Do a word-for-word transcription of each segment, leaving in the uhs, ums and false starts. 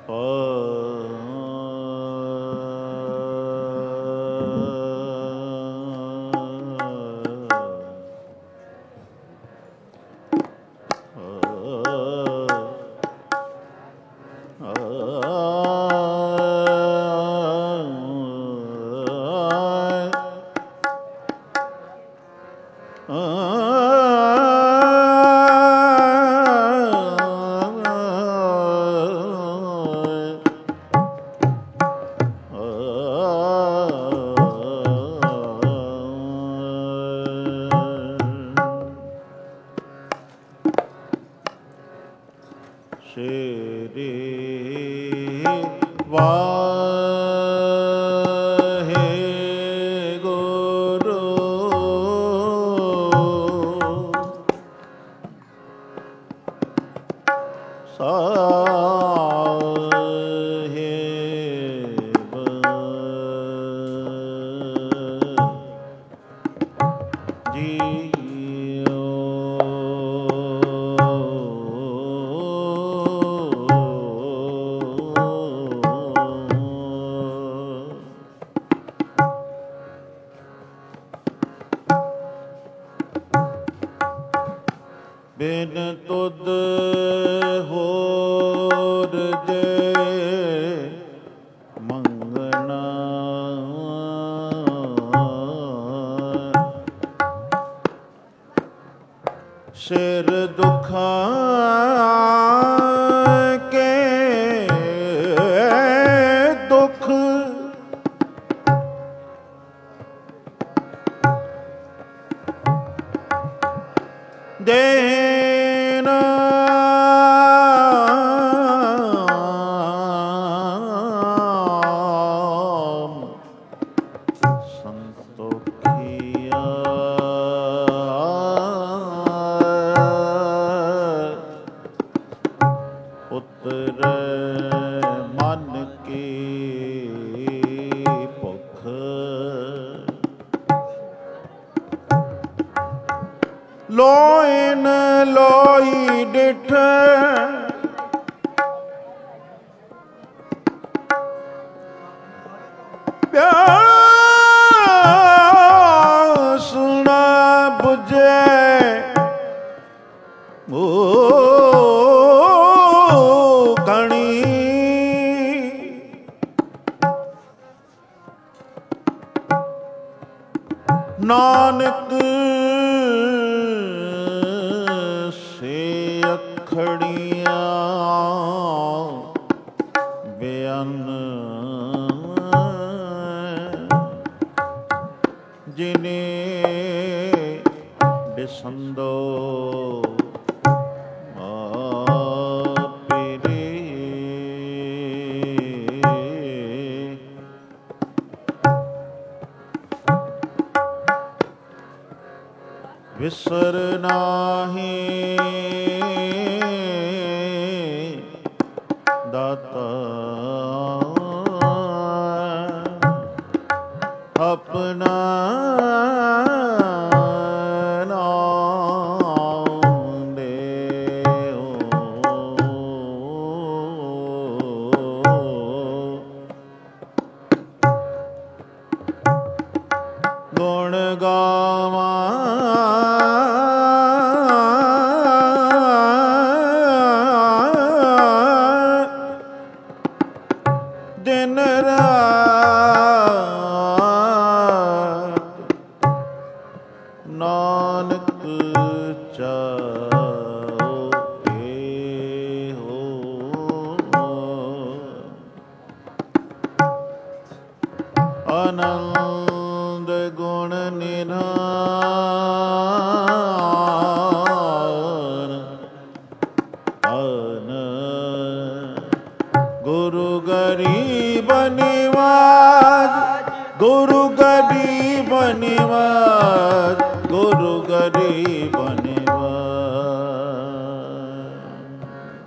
ਬਿਨ ਤੁਧ ਹੋਰ ਦੇ ਮੰਗਣਾ ਸਿਰ ਦੁਖਾਂ ਕੇ ਦੁਖ ਦੇਨਾ ਸੰਤੋਖੀਆ ਪੁੱਤਰ ਮਨ ਕੀ ਭੁੱਖ ਲੋਇਨ ਲੋਈ ਡਿਠ ਪਿਆਸ ਨਾ ਬੁਝੇ ਓ ਕਣੀ ਨਾਨਕ ਖੜੀਆਂ ਬਿਆਨ ਜਿਨੇ ਬਿਸੰਦੋ ਆਪਰੇ ਵਿਸਰ ਨਾਹੀ ਦਾਤਾ ਆਪਣਾ ਨਾਮ ਦੇਓ ਗੁਣ ਗਾਵਾਂ ਦਿਨ ਰਾਤ ਨਾਨਕ ਚਾਉ ਇਹੋ ਆਨੰਦ ਗੁਣ ਨਿਧਾਨ ਆਨ ਗੁਰੂ ਗਰੀਬ ਨਿਵਾਜ ਗੁਰੂ ਗਰੀਬ ਨਿਵਾਜ ਗੁਰੂ ਗਰੀਬ ਨਿਵਾਜ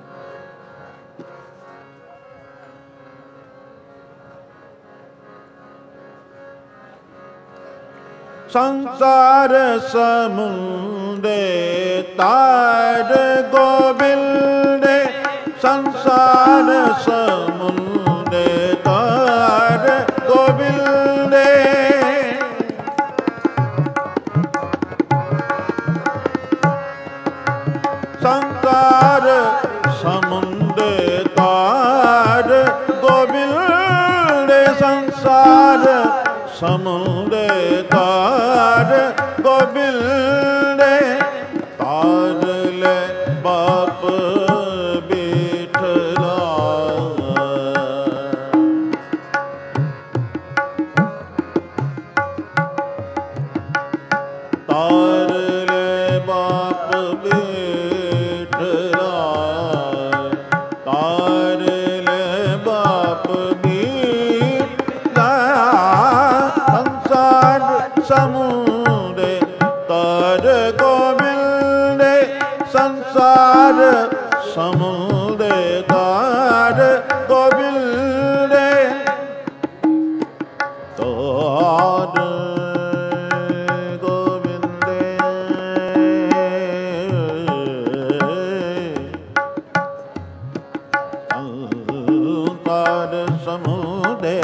ਸੰਸਾਰ ਸਮੁੰਦੇ ਤਾਰ ਗੋਬਿੰਦੇ ਸੰਸਾਰ ਸਮੁੰਦੇ ਤਾਰ ਗੋਬਿੰਦੇ ਸੰਸਾਰ ਸਮੁੰਦੇ ਤਾਰ ਗੋਬਿੰਦੇ ਸੰਸਾਰ ਸਮੁੰਦੇ ਤਾਰ ਗੋਬਿੰਦੇ ਤਾਰ ਲੈ ਬਾਪ ਬੈਠਲਾ ਤਾਰ ਲੈ ਬਾਪ ਬੈਠਲਾ ਤਾਰ ਲੈ ਬਾਪ ਬੈਠਲਾ ਸੰਸਾਰ ਸਮੁੰਦੇ ਤਾਰ ਗੋਬਿੰਦੇ ਸੰਸਾਰ ਸਮੁੰਦੇ ਤਾਰ ਗੋਬਿੰਦੇ ਤਾਰ ਗੋਬਿੰਦੇ ਤਾਰ ਸਮੁੰਦੇ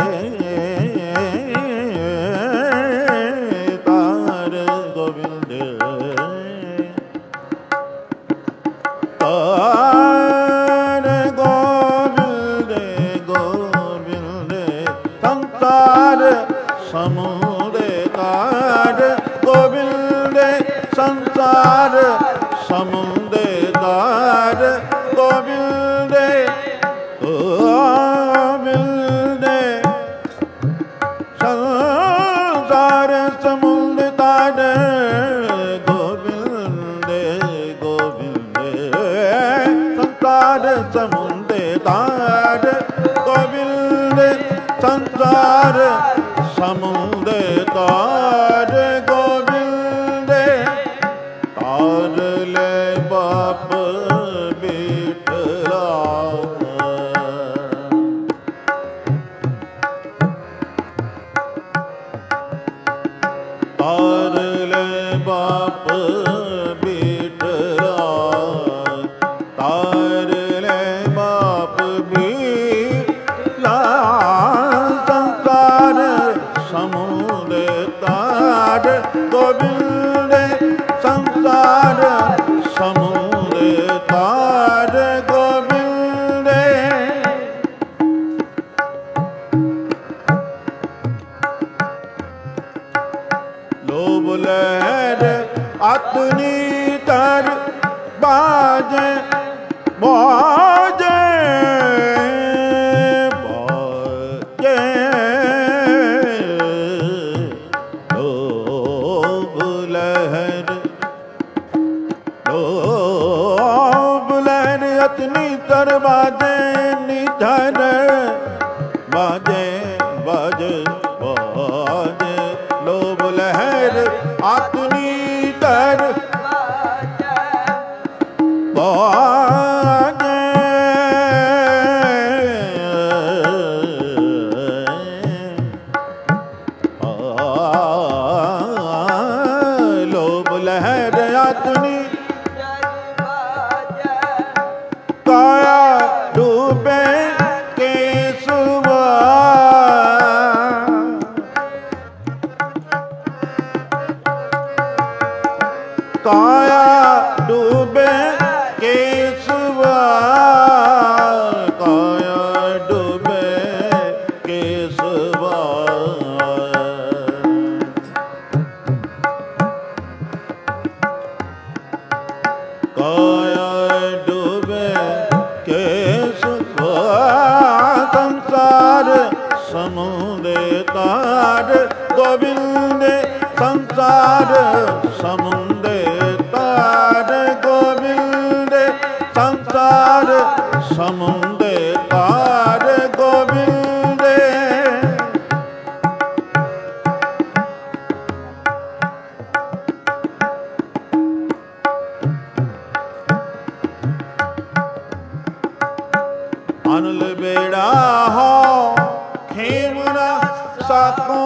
ਤਾਰ ਗੋਬਿੰਦੇ ਤਾਰ ਗੋਬਿੰਦੇ ਗੋਬਿੰਦੇ ਸੰਸਾਰ ਸਮੁੰਦੇ ਤਾਰ ਗੋਬਿੰਦੇ ਸੰਸਾਰ ਸਮੁੰਦੇ ਤਾਰ ਗੋਬਿੰਦੇ ਗੋਬਿੰਦੇ ਸੰਸਾਰ ਸਮੁੰਦੇ ਤਾਰ ਗੋਬਿੰਦੇ ਗੋਬਿੰਦੇ ਸੰਸਾਰ ਸਮੁੰਦੇ ਤਾਰ ਗੋਬਿੰਦੇ ਸੰਸਾਰ ਸਮੁੰਦੇ ਤਾਰ ਗੋਬਿੰਦੇ ਤਾਰ ਲੈ ਬਾਪ ਬੈਠਲਾ ਤਾਰ ਲੈ ਬਾਪ ਬੈਠਲਾ ਤਾਰ ਲੈ ਬਾਪ ਬੈਠਲਾ ਸੰਸਾਰ ਸਮੁੰਦੇ ਤਾਰ ਗੋਬਿੰਦੇ ਸੰਸਾਰ ਸਮੁੰਦੇ ਤਾਰ ਗੋਬਿੰਦੇ ਲੋਭ ਲਹਿਰ ਅਤਨੀ ਤਰ ਬਾਜੇ ਬਾਜੇ ਬਾਜੇ ਲੋਭ ਲਹਿਰ ਲੋਭ ਲਹਿਰ ਅਤਨੀ ਤਰ ਬਾਜੇ ਨਿਧਰ ਬਾਜੇ ਬਾਜੇ ਬਾਜੇ ਲੋਭ ਲਹਿਰ ਅਤਨੀ ਤਰ ਬਾਜੇ ਲੋਭ ਲਹਿਰ ਅਤਨੀ ਕਾਇਆ ਡੂਬੇ ਕੇਸਵਾ ਕਾਇਆ ਡੂਬੇ ਕੇਸਵਾ ਕਾਇਆ ਡੂਬੇ ਕੇਸਵਾ ਕਾਇਆ ਡੂਬੇ ਕੇਸਵਾ ਸੰਸਾਰ ਸਮੁੰਦੇ ਤਾਰ ਗੋਬਿੰਦੇ ਸੰਸਾਰ ਸਮੁੰਦੇ ਤਾਰ ਗੋਬਿੰਦੇ ਸੰਸਾਰ ਸਮੁੰਦੇ ਤਾਰ ਗੋਬਿੰਦੇ ਅਨਲ ਬੇੜਾ ਹੋ ਖੇਮਰਾ ਸਾਕੋ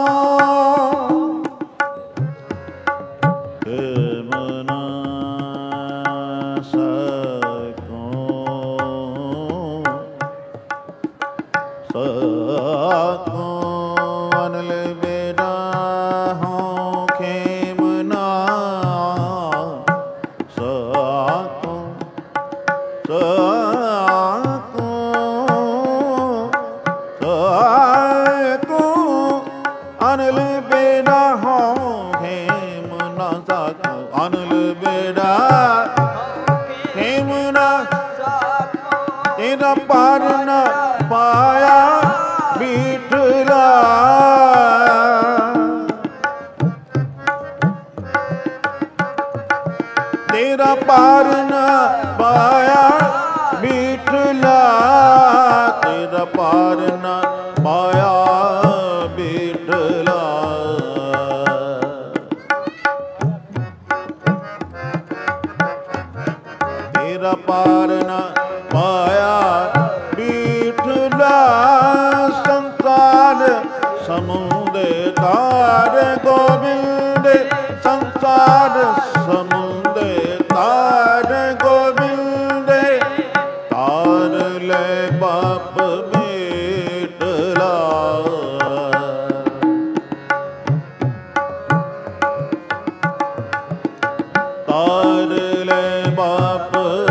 ਖੇਮਨਾ ਸਾਕੋ ਸਾਕੋ ਅਨਲ ਬੇੜਾ ਹੋ ਖੇਮ ਨਾ ਸਾਕੋ ਸਾਕੋ ਸਾਕੋ ਅਨਲ ਬੇੜਾ ਹੋ ਖੇਮ ਨਾ ਸਾਕੋ ਅਨਲ ਬੇੜਾ ਖੇਮ ਨਾ ਤੇਰਾ ਪਾਰ ਨਾ ਪਾਇਆ ਬੀਠਲਾ ਤੇਰਾ ਪਾਰ ਨਾ ਪਾਇਆ ਬੀਠਲਾ ਤੇਰਾ ਪਾਰ ਨਾ ਪਾਇਆ ਬੀਠਲਾ ਤੇਰਾ ਪਾਰ ਨਾ ਪਾਇਆ ਬੀਠਲਾ ਸੰਸਾਰ ਸਮੁੰਦੇ ਤਾਰ ਗੋਬਿੰਦ ਸੰਸਾਰ ਸਮੁੰਦੇ ਤਾਰ ਗੋਬਿੰਦ ਤਾਰ ਲੈ ਬਾਪ ਬੀਠਲਾ ਤਾਰ ਲੈ ਬਾਪ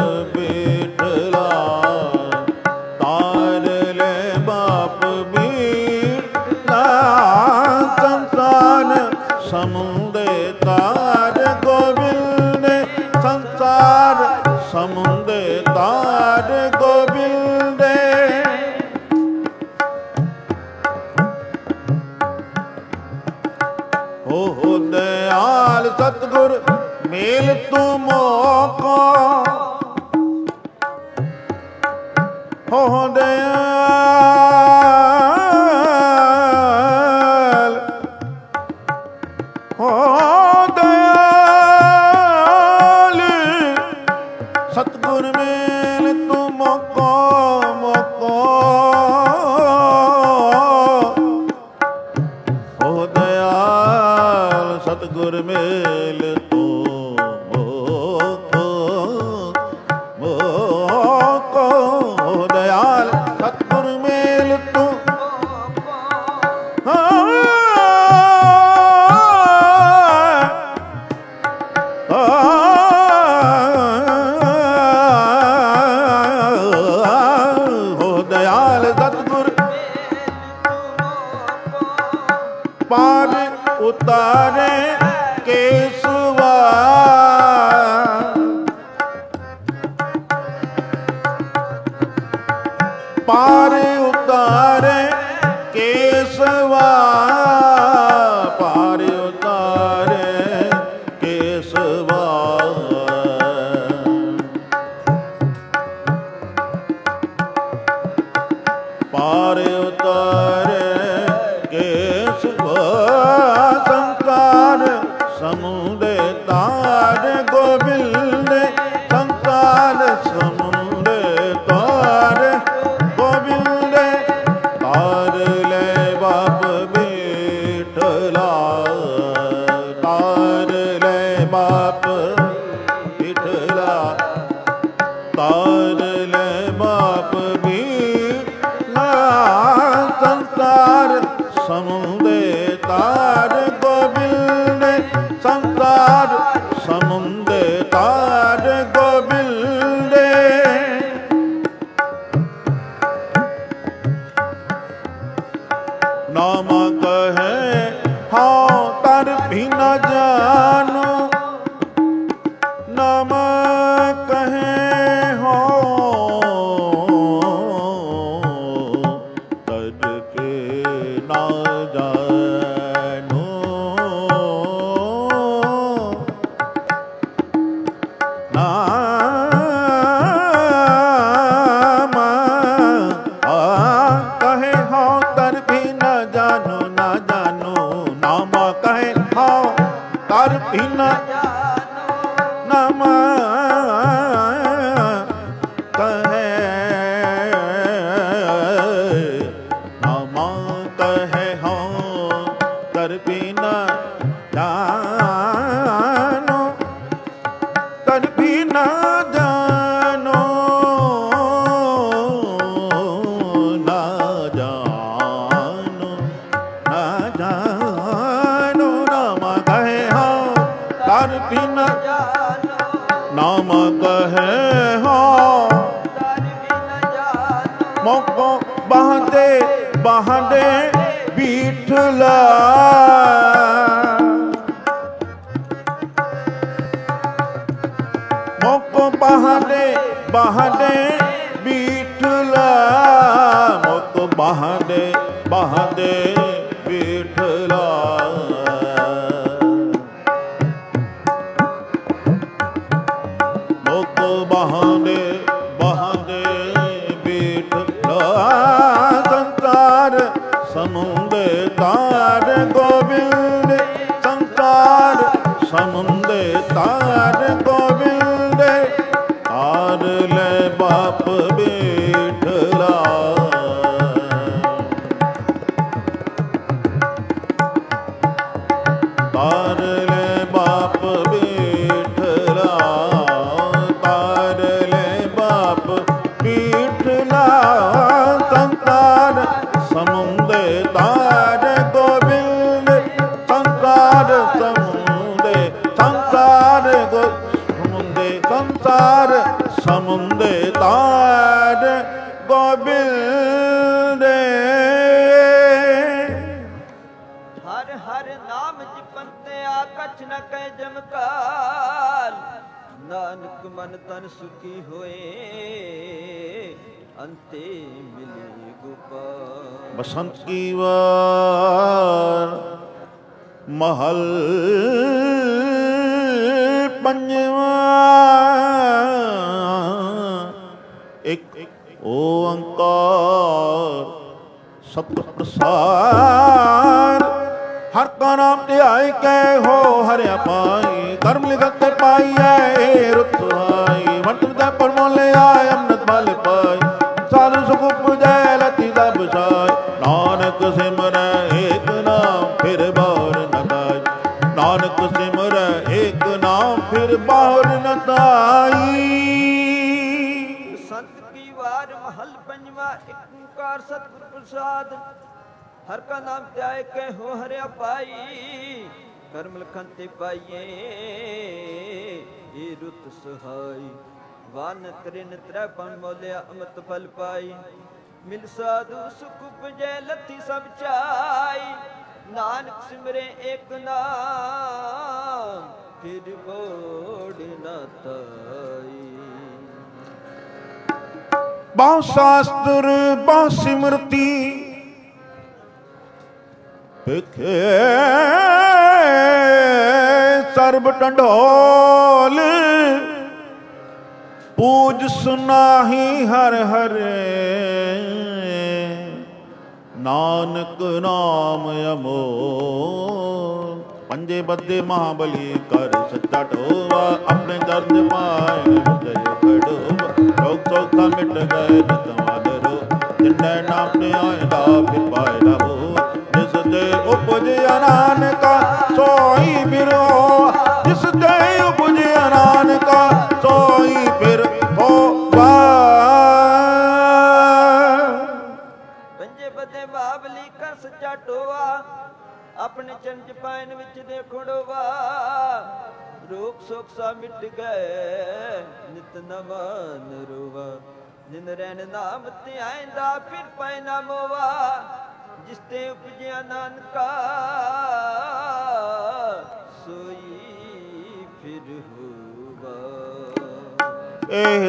ਸਮੁੰਦੇ ਤਾਰ ਗੋਬਿੰਦ ਸੰਸਾਰ ਸਮੁੰਦੇ ਤਾਰ ਗੋਬਿੰਦ ਹੋ ਹੋ ਦਇਆਲ ਸਤਿਗੁਰ ਮੇਲ ਤੂੰ ਮੋਕੋ ਹੋ ਦਇਆਲ ਸਤਿਗੁਰ ਮੇਲ ਤੂੰ ਮੋਕੋ ਮੋਕੋ ਹੋ ਦਇਆਲ ਸਤਿਗੁਰ ਮੇਲ ਤੂੰ ਮੋਕੋ ਮੋਕੋ ਹੋ ਦਇਆਲ ਸਤਿਗੁਰ ਮੇਲ ਤੂੰ ਪਾਰ ਉਤਾਰੇ ਕੇਸਵਾ ਪਾਰ ਉਤਾਰੇ ਕੇਸਵਾ ਪਾਰ ਉਤਾਰੇ ਕੇਸਵਾ ਪਾਰ ਉਤਾਰੇ ਸੰਸਾਰ ਸਮੁੰਦੇ ਤਾਰ ਗੋਬਿੰਦ ਸੰਸਾਰ ਸਮੁੰਦੇ ਤਾਰ ਗੋਬਿੰਦ ਤਾਰ ਲੈ ਬਾਪ ਬੀਠਲਾ ਤਾਰ ਲੈ ਬਾਪ ਬੀਠਲਾ ਤਾਰ ਲੈ ਬਾਪ ਬੀਠਲਾ कहे हो मोको बहदे बहदे बीठला मोको बहदे बहदे बीठला मोको बहदे बहदे बीठला मोको बहदे बहदे बीठला संसार समुंदे तार गोविंद संसार समुंदे तार गोविंद तार ले बाप बीठला तार ले बाप बीठला तार ले बाप बीठला संसार समुंदे तार गोविंद संसार समुंदे संसार गो समुंदे संसार समुंदे तार गोविंद हर हर नाम जपंते आकछ न कह जमकाल नानक मन तन सुखी होए अंते मिले गोपाल। बसंत की वार महल पंजवा एक ओंकार सत प्रसार हर का नाम ध्याय कै हो हरिया पाई कर्म लिखत पाई है रुत सुहाई मंत्र पर मोले आय अमृत बल पाई साधु सुख पुजै लति सब साय नानक सिमर एक नाम फिर बार न गाय नानक सिमर एक नाम फिर बार न गाई। संत की वार महल पंजवा एक ओंकार सतगुर प्रसाद हर का नाम त्याय कै हो हरिया पाई कर्म लखन ते पाइए ये रुत सुहाई वन त्रिन त्रैपन मोलिया अमृत फल पाई मिल साधु सुख उपजै लथी सब चाई नानक सिमरे एक नाम फिर बोड़ न ताई। बहु शास्त्र बहु सिमरती भिखे सर्ब टंडोल पूज सुनाही हर हर नानक नाम अमोल पंजे बदे महाबली कर सच्चा ढोवा अपने दर्द पाए जय खड़ोवा रोग सोखा मिट गए नितवाल रो जिन्ने नाम ने आएगा फिर पाएगा वो जिस दे उपजया नानका सोई बिरो जिस दे उपजया नानका सोई फिर होवा। पंजे बदे बाबली कर सच्चा टोवा अपने चरण पायन विच देखो डोवा रोग सोख सा मिट गए नित नमन रोवा जिन रैन नाम ते आइंदा फिर पाए ना मोवा जिसते उपजया नानका सोई फिर होवा। एह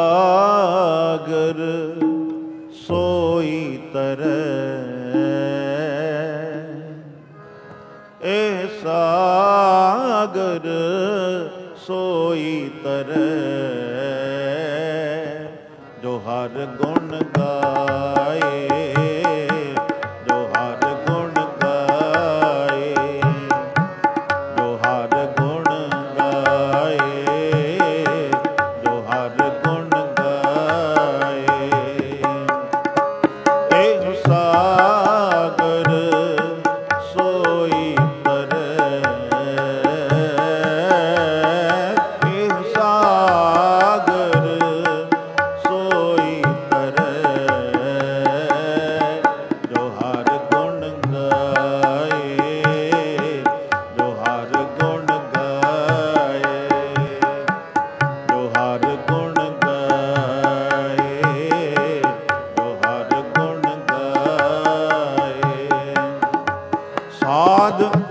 सागर सोई तरह एह सागर सोई तरह जो हर गुण गाए जो हर गुण गाए जो हर गुण गाए जो हर गुण गाए। एह सागर सोई एह सागर सोई तरह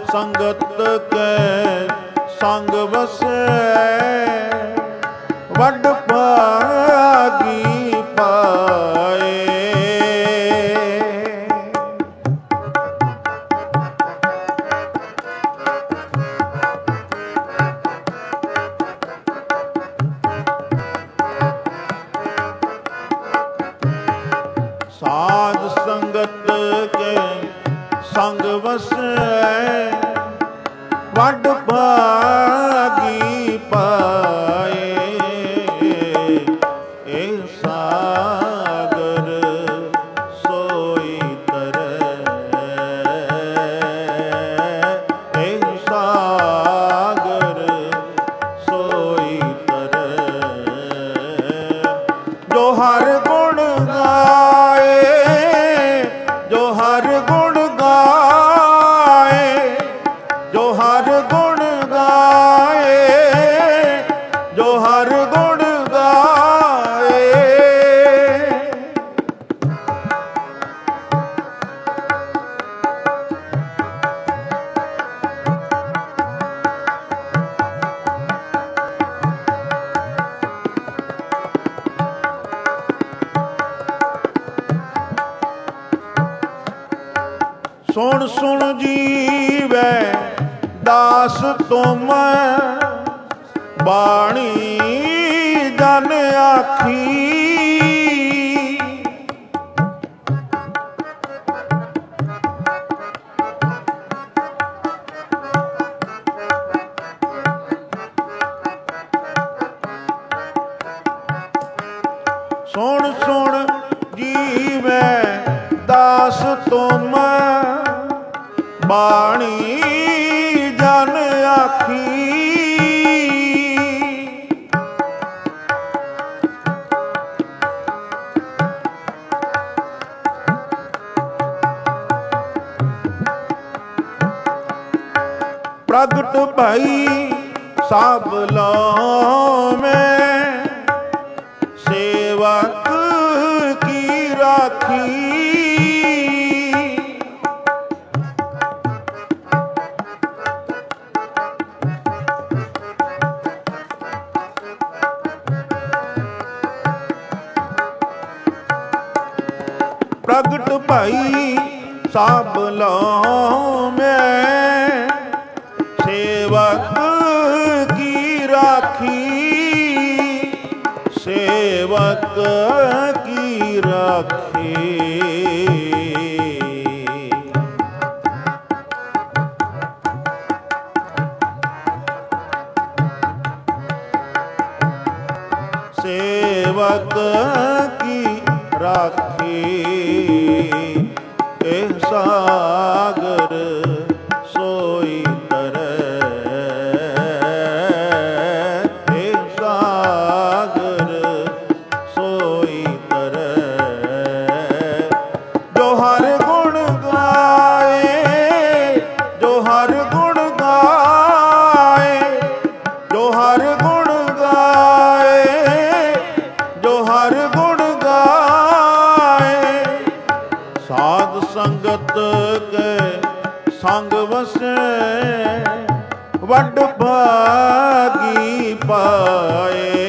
ਸੰਗਤ ਕੈ ਸੰਗ ਵਸੈ ਵੱਡ ਭਾਗੀ ਪਾਏ। ਸਾਧ ਸੰਗਤ ਕੇ ਸੰਗ ਵਸੈ ਵੱਡ ਭਾਗੀ ਪਾਏ। ਇਹ ਸਾਗਰ ਸੋਈ ਤਰੈ, ਇਹ ਸਾਗਰ ਸੋਈ ਤਰੈ। ਜੋ ਹਰ ਗੁਣ ਗਾਏ, ਜੋ ਹਰ ਗੁਣ ਗਾਏ, ਜੋ ਹਰ ਗੁਣ ਗਾਏ, ਜੋ ਹਰ ਗੁਣ ਗਾਏ। ਸੁਣ ਸੁਣ ਜੀਵੈ ਦਾਸ ਤੁਮ ਬਾਣੀ ਜਨ ਆਖੀ। ਸੁਣ ਸੁਣ ਜੀਵੈ ਦਾਸ ਤੁਮ ਬਾਣੀ ਜਨ ਆਖੀ। ਪ੍ਰਗਟ ਭਈ ਸਭ ਲੋ ਮੈਂ ਸੇਵਕ ਕੀ ਰਾਖੀ। ਪ੍ਰਗਟ ਭਈ ਸਭ ਲੋ ਮੈਂ ਸੇਵਕ ਕੀ ਰਾਖੀ। ਸੇਵਕ ਕੀ ਰਾਖੀ। ਸੇਵਕ ਕੀ ਰਾਖੀ। ਇਹ ਸਾਗਰ ਸੋਈ ਤਰੈ, ਇਹ ਸਾਗਰ ਸੋਈ ਤਰੈ। ਜੋ ਹਰ ਗੁਣ ਗਾਏ, ਜੋ ਹਰ ਗੁਣ ਗਾਏ, ਜੋ ਹਰ ਗੁਣ ਗਾਏ, ਜੋ ਹਰ ਗੁਣ ਗਾਏ। ਸਾਧ ਸੰਗਤ ਕੇ ਸੰਗ ਵਸੈ ਵੱਡ ਭਾਗੀ ਪਾਏ।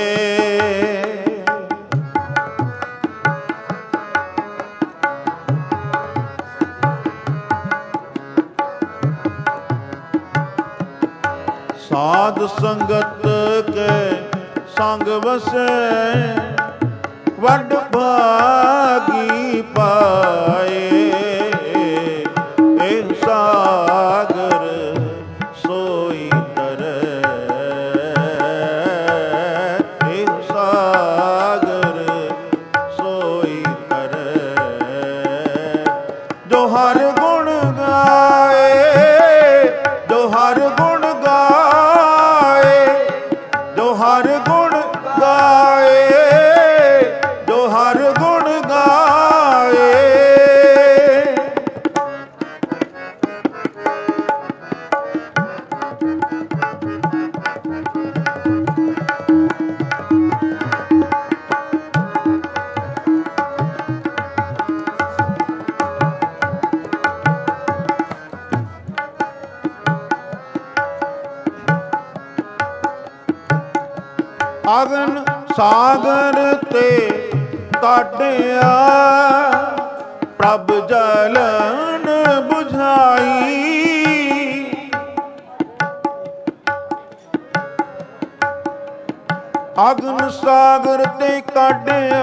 ਸਾਧ ਸੰਗਤ ਕੇ ਸੰਗ ਵਸੈ ਵੱਡ ਭਾਗੀ ਪਾਏ। ਇਹ ਸਾਗਰ ਸੋਈ ਤਰੈ, ਇਹ ਸਾਗਰ ਸੋਈ ਤਰੈ। ਜੋ ਹਰ ਗੁਣ ਗਾਏ, ਜੋ ਹਰ ਗੁਣ ਗਾਏ, ਜੋ ਹਰ ਗੁਣ ਗਾਏ, ਜੋ ਹਰ ਗੁਣ ਗਾਏ। ਅਗਨ ਸਾਗਰ ਤੇ ਕਾਢਿਆ, ਪ੍ਰਭ ਜਲਨ ਬੁਝਾਈ। ਅਗਨ ਸਾਗਰ ਤੇ ਕਾਢਿਆ,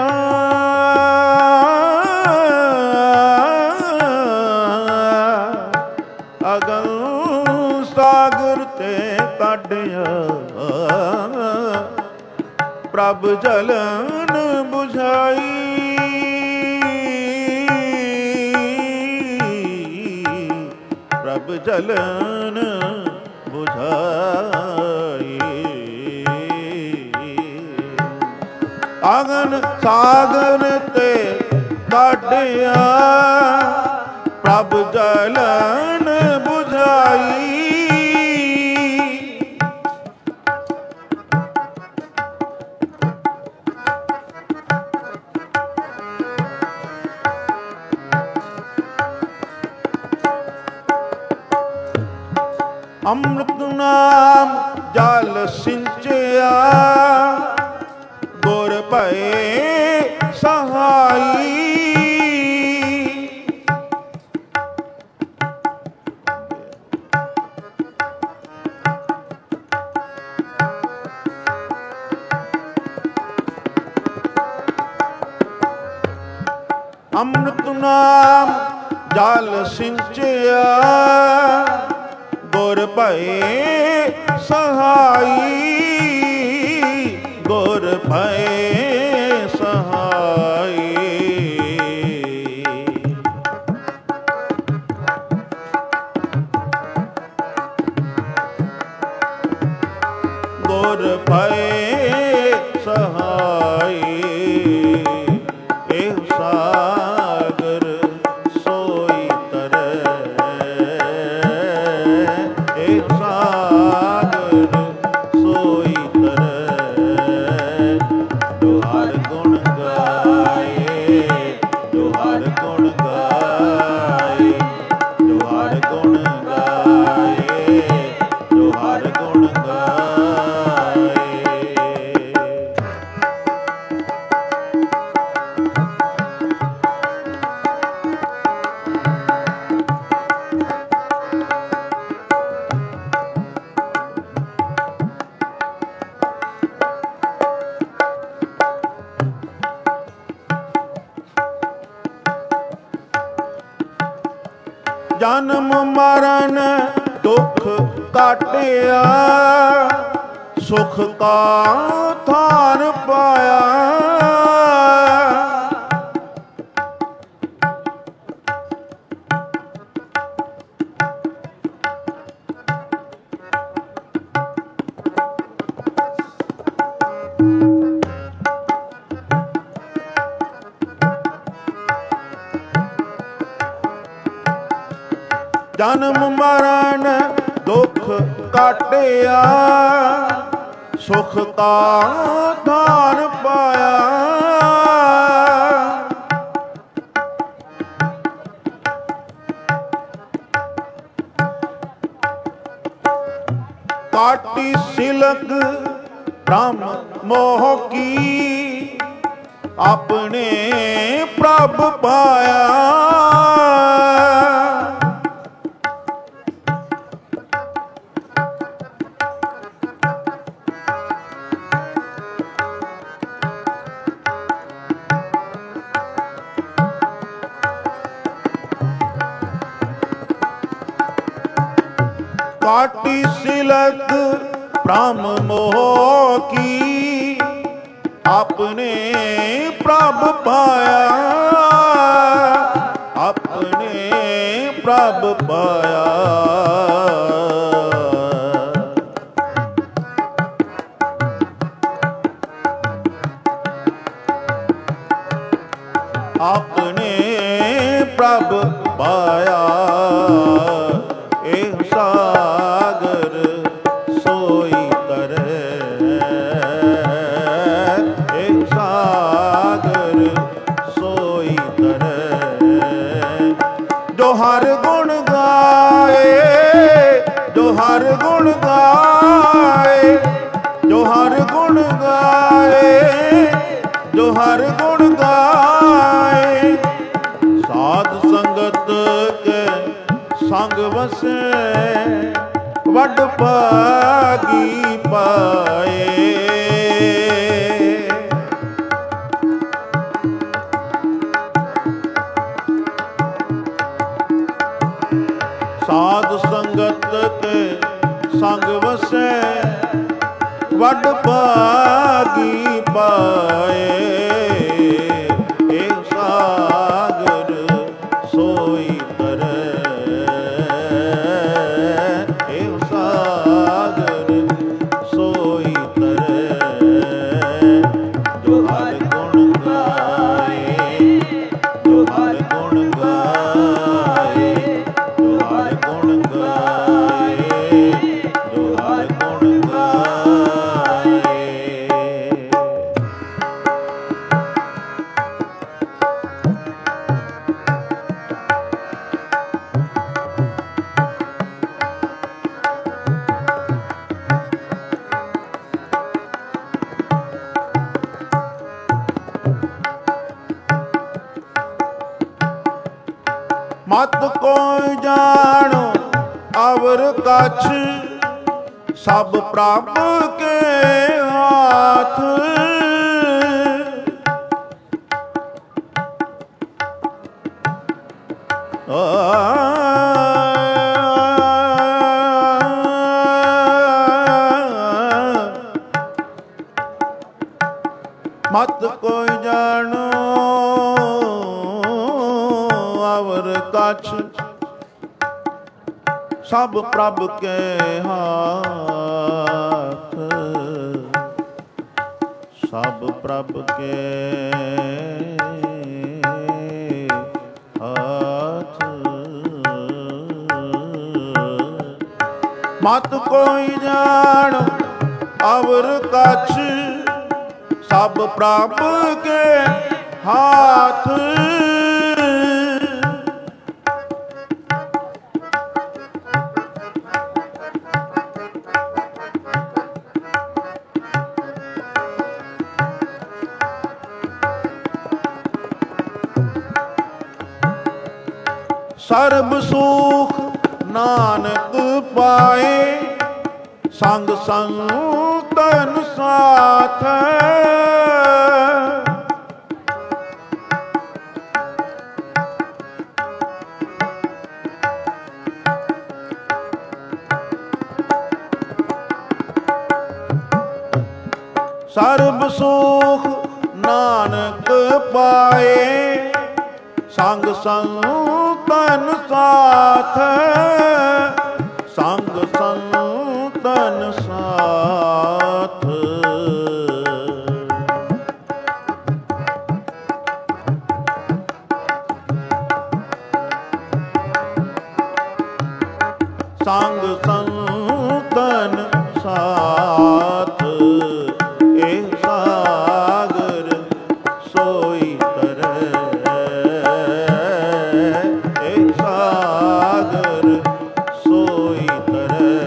ਅਗਨ ਸਾਗਰ ਤੇ ਕਾਢਿਆ, ਪ੍ਰਭ ਜਲਨ ਬੁਝਾਈ। ਪ੍ਰਭ ਜਲਨ ਬੁਝਾਈ। ਅਗਨ ਸਾਗਰ ਤੇ ਕਾਢਿਆ, ਪ੍ਰਭ ਜਲਨ ਬੁਝਾਈ। ਅੰਮ੍ਰਿਤ ਨਾਮ ਜਲ ਸਿੰਚਿਆ, ਗੁਰ ਭਏ ਸਹਾਈ। ਅੰਮ੍ਰਿਤ ਨਾਮ ਜਲ ਸਿੰਚਿਆ, ਗੁਰ ਭਏ ਸਹਾਈ। ਗੁਰ ਭਏ ਸਹਾਈ। ਗੁਰ ਭਏ ਸਹਾਈ। ਇਹ ਸਾਗਰ ਸੋਈ ਤਰੈ, ਇਹ ਸਾਗਰ ਸੋਈ ਤਰੈ। ਜੋ ਹਰ ਗੁਣ ਗਾਏ, ਜੋ ਹਰ ਗੁਣ ਗਾਏ, ਜੋ ਹਰ ਗੁਣ ਗਾਏ, ਜੋ ਹਰ ਗੁਣ ਗਾਏ। ਜਨਮ ਮਰਨ ਦੁਖ ਕਾਟਿਆ, ਸੁਖ ਕਾ ਥਾਨ ਪਾਇਆ। ਜਨਮ ਮਰਨ ਦੁਖ ਕਾਟਿਆ, ਸੁਖ ਕਾ ਥਾਨ ਪਾਇਆ। ਕਾਟੀ ਸਿਲਕ ਬ੍ਰਹਮ ਮੋਹ ਕੀ, ਆਪਣੇ ਪ੍ਰਭ ਪਾਇਆ। काटी सिलक ब्रह्म मोह की, अपने प्रभ पाया, अपने प्रभ पाया। अपने प्रभ पाया। एह सागर सोई तरै, एह सागर सोई तरै। जो हर गुण गाए, जो हर गुण गाए, जो हर गुण गाए। ਸੰਗ ਵਸੈ ਵੱਡ ਭਾਗੀ ਪਾਏ। ਸਾਧ ਸੰਗਤ ਕੇ ਸੰਗ ਵਸੈ ਵੱਡ ਭਾਗੀ ਪਾਏ। ਇਹ ਸਾਗਰ ਸੋਈ ਤਰੈ, ਇਹ ਸਾਗਰ ਸੋਈ ਤਰੈ। ਜੋ ਹਰਿ ਗੁਣ ਗਾਏ, ਜੋ ਹਰਿ ਗੁਣ ਗਾਏ, ਜੋ ਹਰਿ ਗੁਣ ਗਾਏ, ਜੋ ਹਰਿ ਗੁਣ ਗਾਏ। ਮਤ ਕੋਈ ਜਾਣੋ ਅਵਰ ਕਛ, ਸਭ ਪ੍ਰਭ ਕੇ ਹਾਥ। ਮਤ ਕੋਈ ਜਾਣੋ ਅਵਰ ਕਛ, ਸਭ ਪ੍ਰਭ ਕੇ ਹਾਥ। ਸਭ ਪ੍ਰਭ ਕੇ ਹਾਥ। ਮਤ ਕੋਈ ਜਾਣ ਅਵਰ ਕਛ, ਸਭ ਪ੍ਰਭ ਕੇ ਹਾਥ। ਸਰਬ ਸੁਖ ਨਾਨਕ ਪਾਏ, ਸੰਗ ਸੰਤਨ ਸਾਥ। ਸਰਬ ਸੁਖ ਨਾਨਕ ਪਾਏ, ਸੰਗ ਸੰਤਨ ਸਾਥ। ਸੰਗ ਸੰਤਨ ਸਾਥ। ਸੰਗ ਸੰਤਨ ਸਾਥ। ਇਹ ਸਾਗਰ ਸੋਈ ਤਰੈ, ਇਹ ਸਾਗਰ ਸੋਈ ਤਰੈ।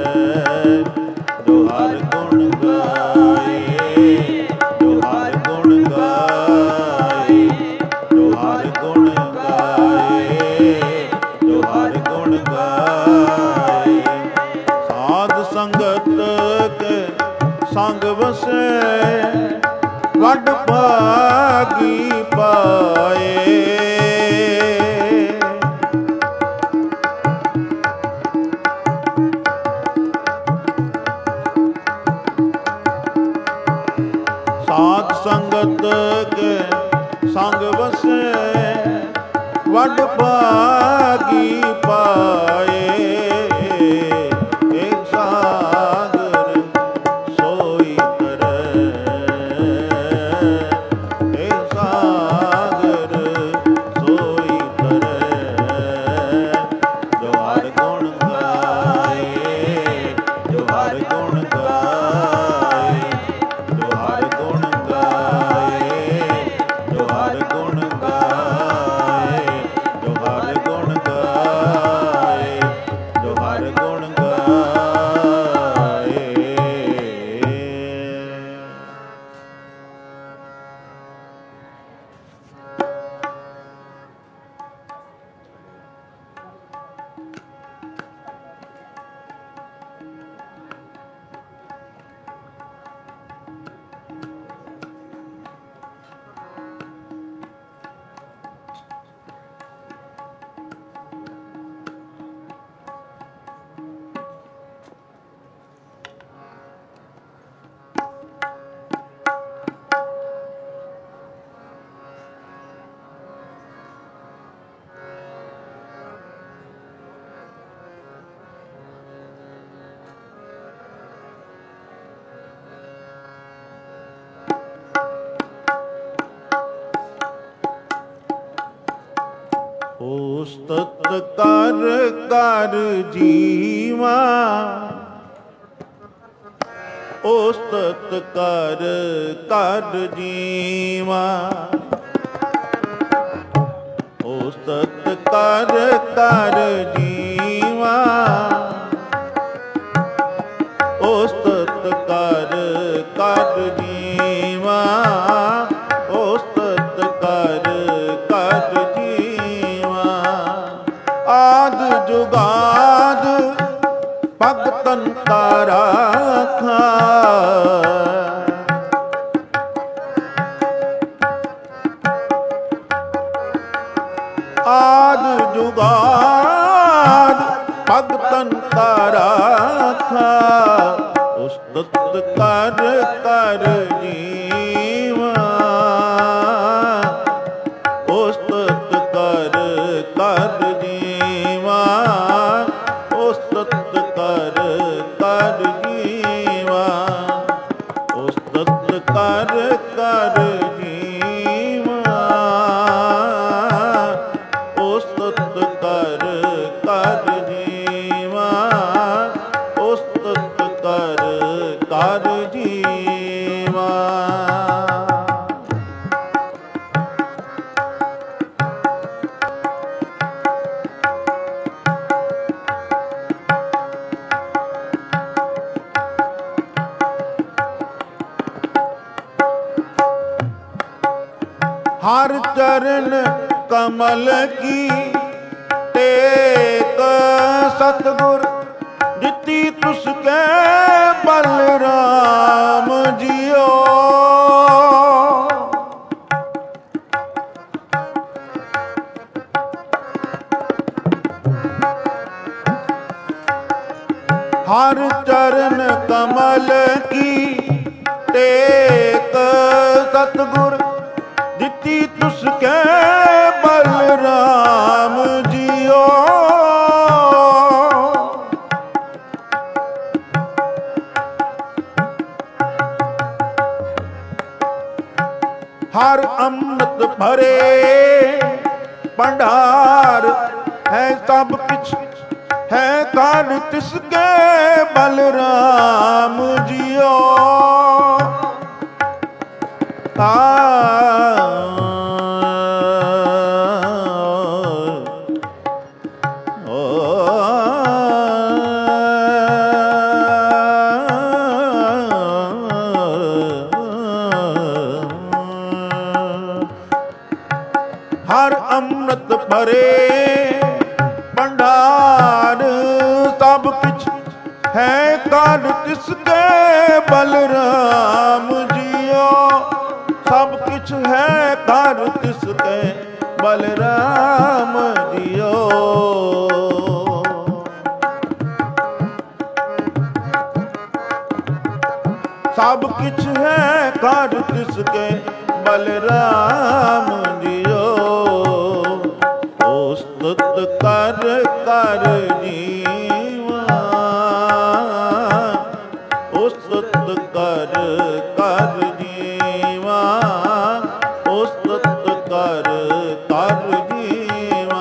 ਜੋ ਹਰਿ ਗੁਣ ਗਾਏ, ਜੋ ਹਰਿ ਗੁਣ ਗਾਏ, ਜੋ ਹਰਿ ਗੁਣ ਗਾਏ, ਜੋ ਹਰਿ ਗੁਣ ਗਾਏ। ਸਾਧ ਸੰਗਤ ਕੇ ਸੰਗ ਵਸੈ ਵੱਡ ਭਾਗੀ ਪਾਏ। ਸਾਧ ਸੰਗਤ ਕੇ ਸੰਗ ਵਸੈ ਵੱਡ ਭਾਗੀ ਪਾਏ। ਇਹ ਸਾਗਰ ਸੋਈ ਤਰੈ, ਇਹ ਸਾਗਰ ਸੋਈ ਤਰੈ। ਜੋ ਹਰਿ ਗੁਣ ਗਾਏ, ਜੋ ਹਰਿ ਗੁਣ ਗਾਏ, ਜੋ ਹਰਿ ਗੁਣ ਗਾਏ, ਜੋ ਹਰਿ ਗੁਣ ਗਾਏ, ਜੋ ਹਰਿ ਗੁਣ ਗਾਏ। ਉਸਤਤ ਕਰ ਕਰ ਜੀਵਾ, ਉਸਤਤ ਕਰ ਕਰ ਜੀਵਾ, ਉਸਤਤ ਕਰ ਕਰ ਜੀਵਾ, ਉਸਤਤ ਕਰ ਕਰ ਜੀਵਾ, ਉਸਤਤ ਕਰ ਕਰ ਜੀਵਾ। ਆਦ ਜੁਗਾਦ ਭਗਤਨ ਕਾ ਰਾਖਾ, ਆਦ ਜੁਗਾਦ ਭਗਤਨ ਕਾ ਰਾਖਾ, ਉਸਤਤ ਕਰ ਕਰ ਜੀਵਾ, ਉਸਤਤ ਕਰ ਕਰ ਜੀਵਾ, ਉਸਤਤ ਕਰ ਕਰ ਜੀਵਾ, ਉਸਤਤ ਕਰ ਕਰ ਜੀਵਾ, ਉਸਤਤ ਕਰ ਕਰ ਜੀਵਾ, ਉਸਤਤ ਕਰ ਕਰ ਜੀਵਾ। ਹਰ ਚਰਨ ਕਮਲ ਕੀ ਟੇਕ, ਸਤਿਗੁਰ ਜਿਤੀ ਤੁਸ ਕੈ ਬਲਰਾਮ ਜੀਓ। ਹਰ ਚਰਨ ਕਮਲ ਕੀ ਟੇਕ, ਸਤਿਗੁਰ ਜਿਤੀ ਤੁਸ ਕੈ ਬਲਰਾਮ ਜੀਓ। ਹਰ ਅੰਮ੍ਰਿਤ ਭਰੇ ਭੰਡਾਰ ਹੈ, ਸਭ ਕਿਛ ਹੈ ਕਾਨ ਤਿਸ ਕੈ ਬਲਰਾਮ ਜੀਓ। ਹਰ ਅੰਮ੍ਰਿਤ ਭਰੇ ਭੰਡਾਰ, ਸਭ ਕਿਛ ਹੈ ਕਾਨ ਤਿਸ ਕੈ ਬਲਰਾਮ ਜੀਓ। ਸਭ ਕਿਛ ਹੈ ਘਰ ਤਿਸ ਕੈ ਬਲਰਾਮ ਜੀਓ। ਸਭ ਕਿਛ ਹੈ ਘਰ ਤਿਸ ਕੈ ਬਲਰਾਮ ਜੀਓ। ਉਸਤਤ ਕਰ ਕਰ ਜੀਵਾ, ਉਸਤਤ ਕਰ ਕਰ ਜੀਵਾ, ਉਸਤਤ ਕਰ ਕਰ ਜੀਵਾ,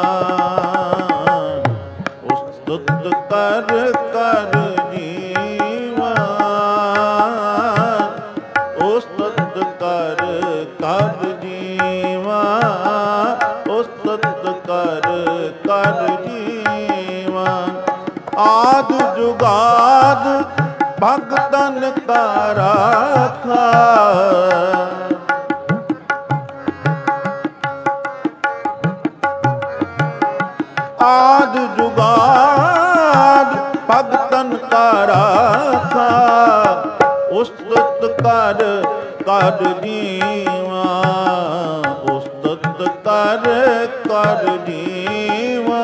ਉਸਤਤ ਕਰ ਕਰ ਜੀਵਾ, ਉਸਤਤ ਕਰ ਕਰ ਜੀਵਾ, ਉਸਤਤ ਕਰ ਕਰ ਜੀਵਾ। ਆਦ ਜੁਗਾਦ ਭਗਤਨ ਕਾ ਰਾਖਾ, ਆਦ ਜੁਗਾਦ ਭਗਤਨ ਕਾ ਰਾਖਾ, ਉਸਤਤ ਕਰ ਕਰ ਜੀਵਾ, ਉਸਤਤ ਕਰ ਕਰ ਜੀਵਾ,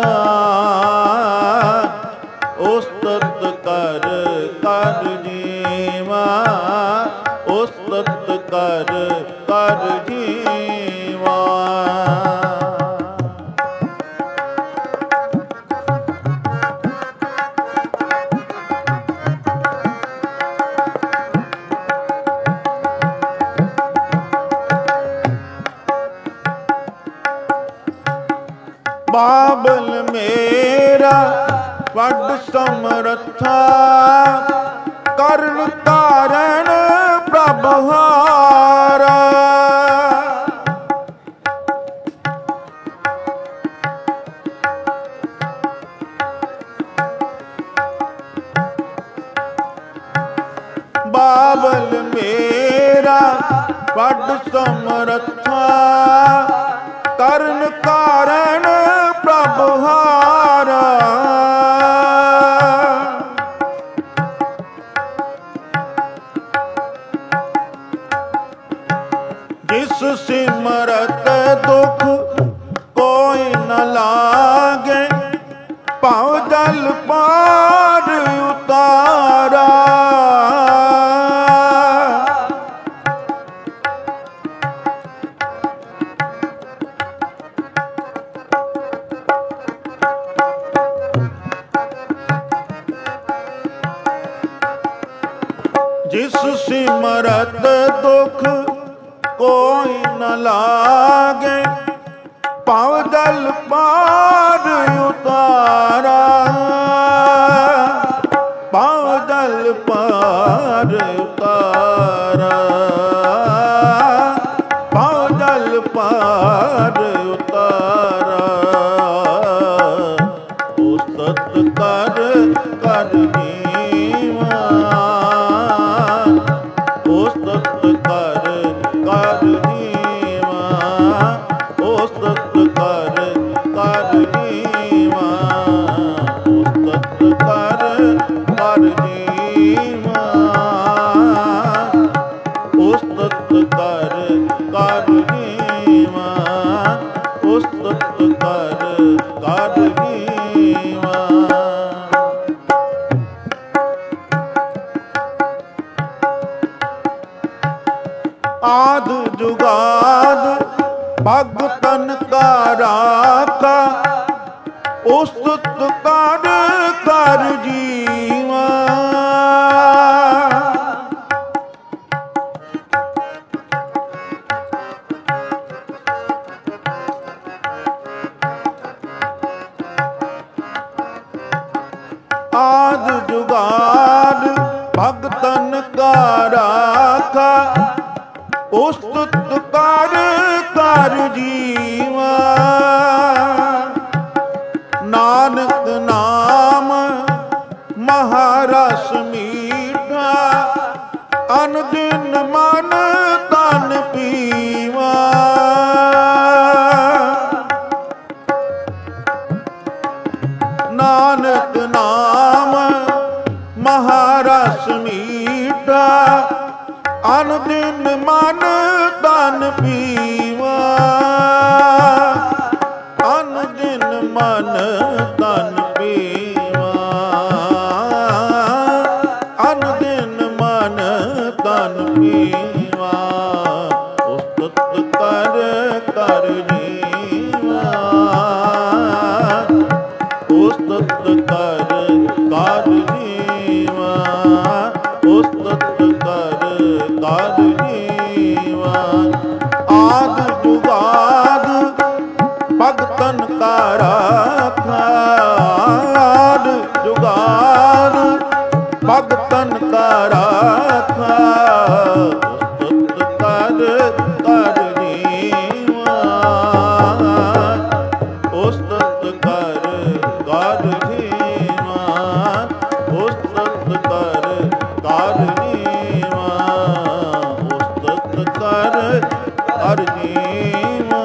ਉਸਤਤ ਕਰ ਕਰ ਜੀਵਾ, ਉਸਤਤ ਕਰ ਕਰ ਜੀਵਾ। ਬਾਬਲ ਮੇਰਾ ਵੱਡ ਸਮਰੱਥਾ, ਕਰਨ ਕਾਰਨ ਪ੍ਰਭ ਹਾਰਾ। ਬਾਬਲ ਮੇਰਾ ਵੱਡ ਸਮਰੱਥਾ, ਕਰਨ ਕਾਰਨ ਪ੍ਰਭ ਹਾਰਾ। ਜਿਸ ਸਿਮਰਤ ਦੁਖ ਕੋਈ ਨ ਲਾਗੇ, ਭਾਵ ਜਲ ਪਾਰ ਉਤਾਰਾ। ਜਿਸ ਸਿਮਰਤ ਦੁਖ ਕੋਈ ਨ ਲਾਗੇ, ਭਾਵ ਜਲ ਪਾਰ ਉਤਾਰਾ। ਭਾਵ ਜਲ ਪਾਰ ਉਤਾਰਾ, ਭਾਵ ਜਲ ਪਾਰ ਉਤਾਰਾ। ਉਸਤਤ ਕਰ ਕਰ ਜੀਵਾ, ਉਸਤਤ ਕਰ ਕਰ ਜੀਵਾ, ਉਸਤਤ ਕਰ ਕਰ ਜੀਵਾ, ਉਸਤਤ ਕਰ ਕਰ ਜੀਵਾ, ਉਸਤਤ ਕਰ ਕਰ ਜੀਵਾ, ਉਸਤਤ ਕਰ ਕਰ ਜੀਵਾ। ਆਦ ਜੁਗਾਦ ਭਗਤਨ ਕਾ ਰਾਖਾ, ਉਸਤਤ ਕਰ ਕਰ ਜੀਵਾ। ਆਦ ਜੁਗਾਦ ਭਗਤਨ ਕਾ ਰਾਖਾ, ਉਸਤਤ ਕਰ ਕਰ ਜੀਵਾ। ਨਾਨਕ ਨਾਮ ਮਹਾਰਸ ਮੀਠਾ, ਅਨ ਦਿਨ ਮਨ ਤਨ ਪੀਵਾ। ਨਾਨਕ ਨਾਮ ਮਹਾਰਸ ਮੀਠਾ, ਅਨ ਦਿਨ ਮਨ ਤਨ ਪੀਵਾ। ਅਨ ਦਿਨ ਮਨ ਤਨ ਪੀਵਾ, ਅਨ ਦਿਨ ਮਨ ਤਨ ਪੀਵਾ। ਉਸਤਤ ਕਰ ਕਰ ਜੀਵਾ, ਉਸਤਤ ਕਰ ਕਰ ਜੀਵਾ, ਉਸਤਤ ਕਰ ਕਰ ਜੀਵਾ। ਆਦ ਜੁਗਾਦ ਭਗਤਨ ਕਾ ਰਾਖਾ, ਆਦ ਜੁਗਾਦ ਭਗਤਨ ਕਾ ਰਾਖਾ, ਉਸਤਤ ਕਰ ਕਰ ਜੀਵਾ, ਉਸਤਤ ਕਰ ਕਰ ਜੀਵਾ, ਉਸਤਤ ਕਰ ਕਰ ਜੀਵਾ, ਉਸਤਤ ਕਰ ਕਰ ਜੀਵਾ,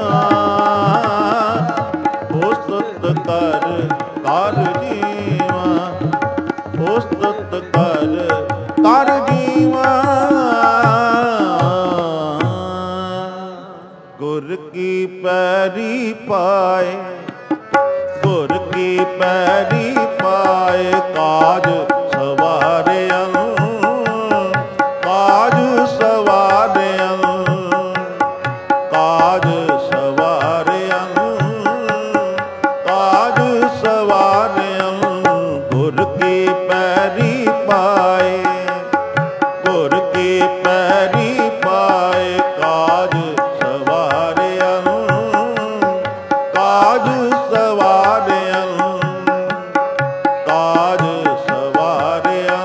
ਉਸਤਤ ਕਰ ਕਰ ਜੀਵਾ, ਉਸਤਤ ਕਰ ਕਰ ਜੀਵਾ। ਗੁਰ ਕੀ ਪੈਰੀ ਪਾਏ, ਗੁਰ ਕੀ ਪੈਰੀ ਪਾਏ, ਕਾਜ ਸਵਾਰਿਆ, ਕਾਜ ਸਵਾਰਿਆ, ਕਾਜ ਸਵਾਰਿਆ, ਕਾਜ ਸਵਾਰਿਆ। ਗੁਰ ਕੀ ਪੈਰੀ ਪਾਏ, ਗੁਰ ਕੀ ਪੈਰੀ ਪਾਏ, ਕਾਜ ਸਵਾਰਿਆ, ਕਾਜ ਸਵਾਰਿਆਂ ਕਾਜ ਸਵਾਰਿਆਂ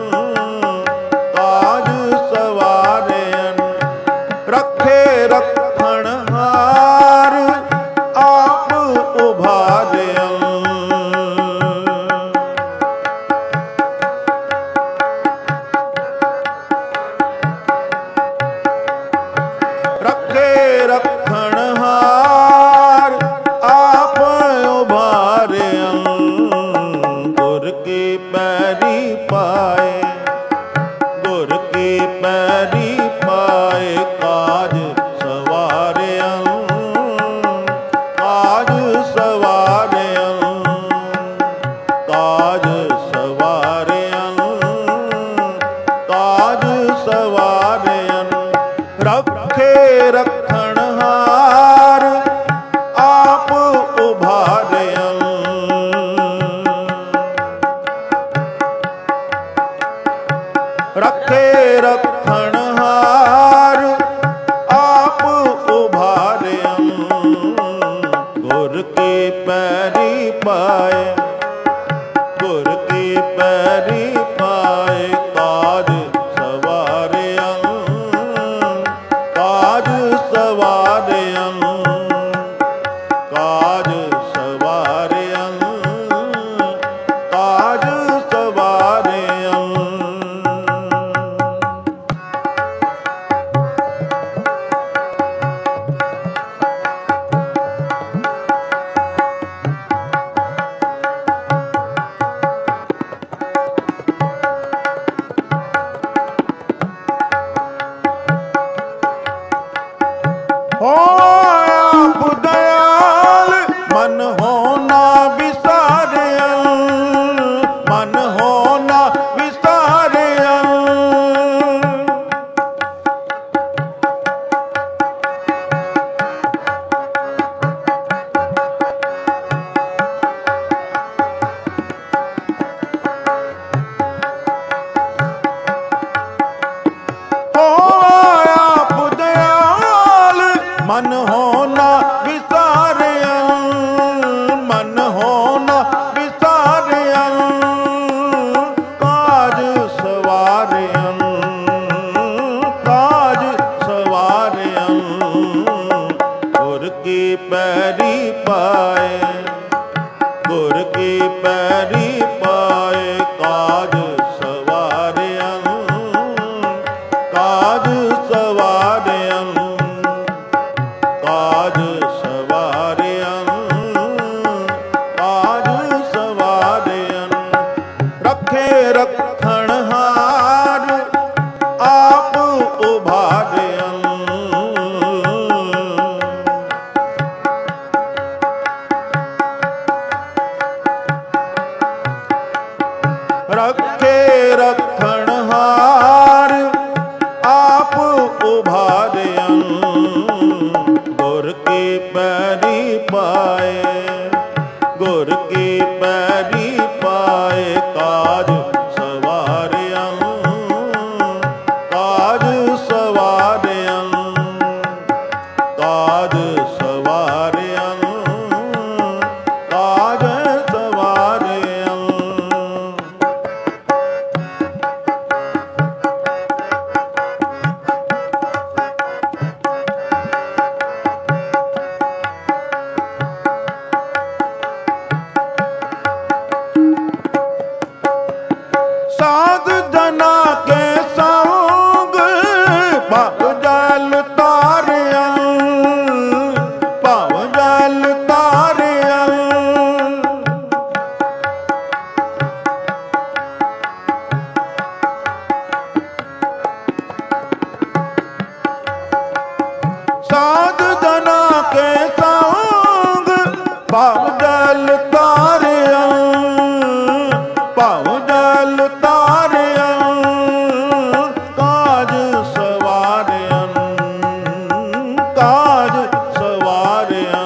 ਕਾਜ ਸਵਾਰਿਆਂ ਰੱਖੇ ਰੱਖਣ ਹਾਰ ਆਪ ਉਭਾਰਿਆਂ ਰੱਖੇ ਰੱਖਣ ਹਾਰ ਆਪ ਉਭਾਰਿਆਂ ਗੁਰ ਕੀ ਪੈਰੀ ਪਾਏ ਗੁਰ ਕੀ ਪੈਰੀ ਪਾਏ ਕਾਜ ਸਵਾਰਿਆਂ ਕਾਜ ਸਵਾਰਿਆਂ ਕਾਜ ਸਵਾਰਿਆਂ ਕਾਜ ਸਵਾਰਿਆਂ ਰੱਖੇ ਰੱਖਣ ਹਾਰ ਆਪ ਉਭਾਰਿਆਂ ਰੱਖੇ ਰੱਖਣ ਹਾਰ ਆਪ ਉਭਾਰਿਆਂ ਗੁਰ ਕੀ ਪੈਰੀ ਪਾਏ ਗੁਰ ਕੀ ਪੈਰੀ ਪਾਏ ਕਾਜ ਸਵਾਰਿਆਂ ਕਾਜ ਸਵਾਰਿਆਂ ਕਾਜ ਸਵਾਰਿਆਂ ਕਾਜ ਸਵਾਰਿਆਂ ਹੋ ਆਪ ਦਇਆਲ ਮਨ ਹੋ ਨਾ ਵਿਸਾਰਿਆ ਮਨ ਹੋ ਨਾ ਵਿਸਾਰਿਆ ਮਨ ਹੋ ਨਾ ਵਿਸਾਰਿਆ ਮਨ ਹੋ ਨਾ ਵਿਸਾਰਿਆ ਕਾਜ ਸਵਾਰਿਆ ਕਾਜ ਸਵਾਰਿਆ ਗੁਰ ਕੀ ਪੈਰੀ ਪਾਏ ਗੁਰ ਕੀ ਪੈਰੀ ਪਾਏ ਕਾਜ ਸਵਾਰਿਆ ਕਾਜ ਸਵਾਰਿਆ ਕਾਜ ਸਵਾਰਿਆਂ ਕਾਜ ਸਵਾਰਿਆਂ ਰੱਖੇ ਰੱਖਣ ਹਾਰ ਆਪ ਉਭਾਰਿਆਂ ਰੱਖੇ ਰੱਖਣ ਹਾਰ ਆਪ ਉਭਾਰਿਆਂ ਗੁਰ ਕੀ ਪੈਰੀ ਪਾਏ ਗੁਰ ਕੀ ਪੈਰੀ ਪਾਏ ਕਾਜ ਸਵਾਰਿਆਂ ਕਾਜ ਸਵਾਰਿਆਂ ਕਾਜ ਸਵਾਰਿਆਂ ਕਾਜ ਸਵਾਰਿਆਂ ਸਾਧ ਜਨਾ ਕੇ ਸੰਗ ਭਵ ਜਲ ਤਾਰਿਆ ਭਵ ਜਲ ਤਾਰਿਆ ਸਾਧ ਜਨਾ ਕੇ ਸੰਗ ਭਵ ਜਲ ਤਾਰਿਆ ਭਵ ਜਲ ਤਾਰਿਆ ਕਾਜ ਸਵਾਰਿਆਂ ਕਾਜ ਸਵਾਰਿਆਂ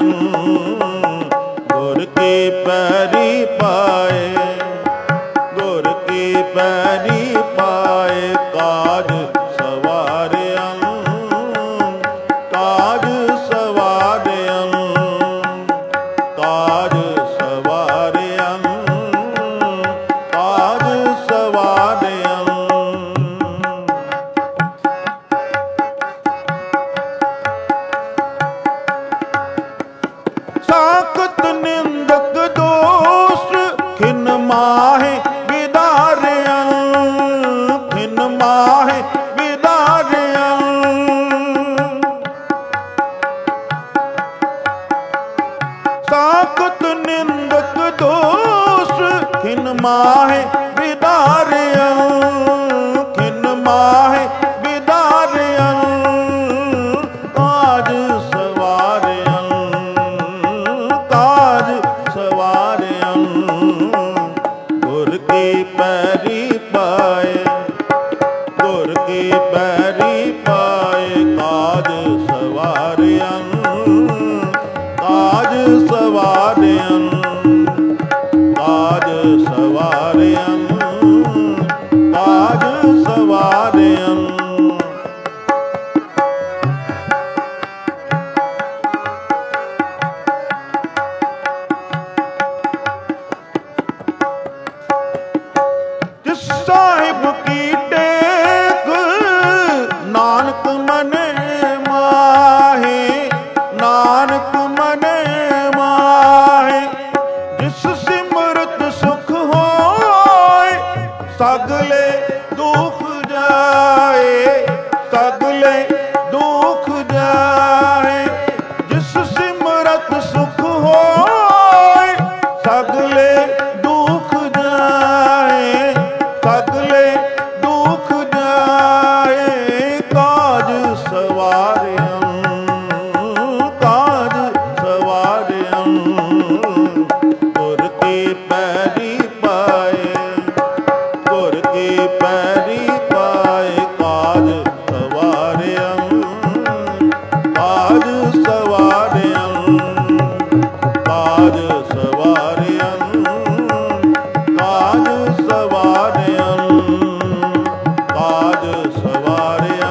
ਗੁਰ ਕੀ ਪੈਰੀ ਪਾਏ ਗੁਰ ਕੀ ਪੈਰੀ ਪਾਏ ਕਾਜ ਸਵਾਰਿਆਂ ਕਾਜ ਸਵਾਰਿਆਂ ਕਾਜ ਸਵਾਰਿਆ ਕਾਜ ਸਵਾਰਿਆ। ਸਾਖਤ ਨਿੰਦਕ ਦੋਸ਼ ਖਿਨ ਮਾਹੇ ਵਿਦਾਰਿਆ ਖਿਨ ਮਾਹੇ ਵਿਦਾਰਿਆ। ਸਾਖਤ ਨਿੰਦਕ ਦੋਸ਼ ਖਿਨ ਮਾਹੇ ਵਿਦਾਰਿਆ ਖਿਨ ਮਾਹੇ ਵਿਦਾਰਿਆ। ਕਾਜ ਸਵਾਰਿਆ ਕਾਜ ਸਵਾਰਿਆ। ਗੁਰ ਕੀ ਪੈਰੀ ਪਾਏ ਗੁਰ ਕੀ ਪੈਰੀ ਪਾਏ ਕਾਜ ਸਵਾਰਿਆ ਕਾਜ ਸਵਾਰਿਆ ਕਾਜ ਸਵਾਰਿਆ ਕਾਜ ਸਵਾਰਿਆ। ਜਿਸ ਸਾਹਿਬ ਕੀ ਟੇਕ ਨਾਨਕ ਮਨੇ ਮਾਹੇ ਨਾਨਕ ਮਨੇ ਮਾਹੇ। ਜਿਸ ਸਿਮਰਤ ਸੁਖ ਹੋਏ ਸਗਲੇ ਦੁਖ ਜਾਏ ਸਗਲੇ ਦੁਖ ਜਾਏ। ਜਿਸ ਸਿਮਰਤ ਸੁਖ ਹੋਏ ਸਗਲੇ ਦੁਖ ਜਾਏ ਸਗਲੇ ਦੁਖ ਜਾਏ। ਕਾਜ ਸਵਾਰਿਆ ਕਾਜ ਸਵਾਰਿਆ। ਗੁਰ ਕੀ ਪੈਰੀ ਪਾਏ ਗੁਰ ਕੀ ਪੈਰੀ ਪਾਏ ਕਾਜ ਸਵਾਰਿਆ ਕਾਜ ਸਵਾਰਿਆ ਕਾਜ ਸਵਾਰਿਆ ਕਾਜ ਸਵਾਰਿਆ ਕਾਜ ਸਵਾਰਿਆ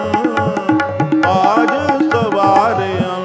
ਕਾਜ ਸਵਾਰਿਆ।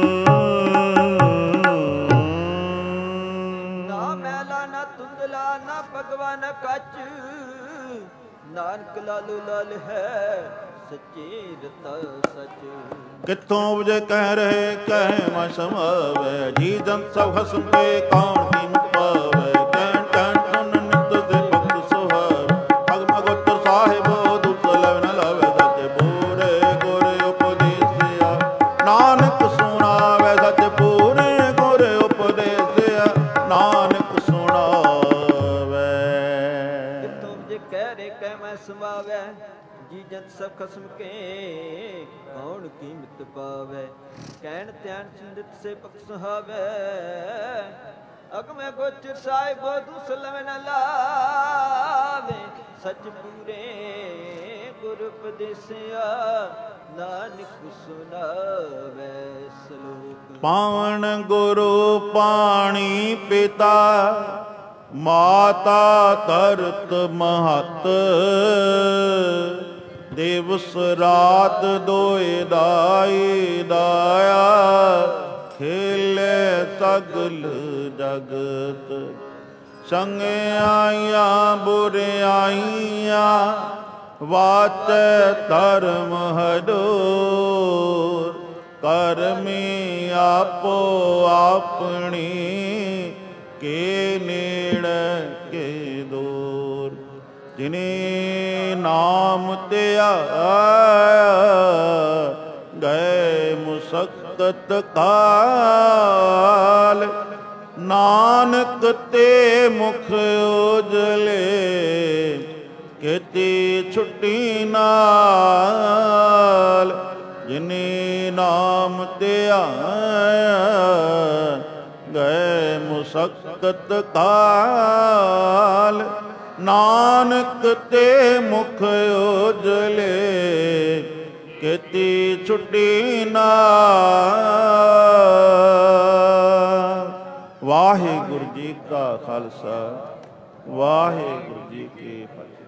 ਨਾ ਮੈਲਾ ਨਾ ਧੁੰਦਲਾ ਨਾ ਭਗਵਾਨ ਕੱਚ ਨਾਨਕ ਲਾਲੂ ਲਾਲ ਹੈ ਸੱਚੇ ਰਤਾ ਸੱਚ। ਕਿੱਥੋਂ ਉਪਜੇ ਕਹਿ ਰਹੇ ਕਹਿ ਮੈ ਸਮਾਵੈ। ਜੀ ਜੰਤ ਸਭ ਹਸਮ ਕੇ ਕੌਣ ਕੀਮਤ ਪਾਵੈ। ਕਹਿਣ ਕਹਿਣ ਸੁਨ ਨਿਤ ਦੇ ਭਗਤ ਸੁਹਾਵੈ। ਅਗਮ ਅਗੋਚਰ ਸਾਹਿਬ ਦੁਖ ਲਵ ਨ ਲਵੈ। ਸੱਚ ਪੂਰੇ ਗੁਰ ਉਪਦੇਸਿਆ ਨਾਨਕ ਸੁਣਾਵੈ। ਸੱਚ ਪੂਰੇ ਗੁਰ ਉਪਦੇਸਿਆ ਨਾਨਕ ਸੁਣਾਵੈ। ਕਿੱਥੋਂ ਜੇ ਕਹਿ ਰੇ ਕਹਿ ਮੈਂ ਸਮਾਵੈ। ਜੀ ਜੰਤ ਸਭ ਖਸਮ ਕੇ ਕੌਣ ਕੀਮਤ ਪਾਵੈ। ਕਹਿਣ ਧਿਆਨ ਚਿੰਦਿਤ ਸੇ ਭਗਤ ਸੁਹਾਵੈ। ਅਗਮੈ ਗੋਚਰ ਸਾਹਿਬ ਦੁਸਲਵ ਨ ਲਾਵੇ। ਸਚ ਪੂਰੇ ਗੁਰ ਉਪਦੇਸਿਆ ਨਾਨਕ ਸੁਣਾਵੈ ਸਲੋਕ। ਪਾਵਨ ਗੁਰੂ ਪਾਣੀ ਪਿਤਾ ਮਾਤਾ ਧਰਤ ਮਹਤ। ਦਿਵਸ ਰਾਤ ਦੋਇ ਦਾਈ ਦਾਇਆ। ਖੇਲੇ ਸਗਲ ਜਗਤ ਸੰਗ ਆਈਆਂ ਬੁਰਿਆਈਆਂ। ਵਾਚੈ ਧਰਮ ਹਡੋਰ ਕਰਮੀ ਆਪੋ ਆਪਣੀ। ਕੇ ਨੇੜੇ ਕੇ ਦੂਰ ਜਿਨੇ ਨਾਮ ਧਿਆਇਆ। ਗਏ ਮੁਸਕਤ ਕਾਲ ਨਾਨਕ ਤੇ ਮੁਖ ਉਜਲੇ। ਕੀਤੀ ਛੁੱਟੀ ਨਾਲ ਜਿਨੇ ਨਾਮ ਧਿਆਇਆ। ਗਏ ਮੁਸਕਤ ਕਾਲ ਨਾਨਕ ਤੇ ਮੁਖ ਉਜਲੇ। ਕੀਤੀ ਛੁੱਟੀ ਨਾਲ। ਵਾਹਿਗੁਰੂ ਜੀ ਕਾ ਖਾਲਸਾ ਵਾਹਿਗੁਰੂ ਜੀ ਕੀ ਫਤਿਹ।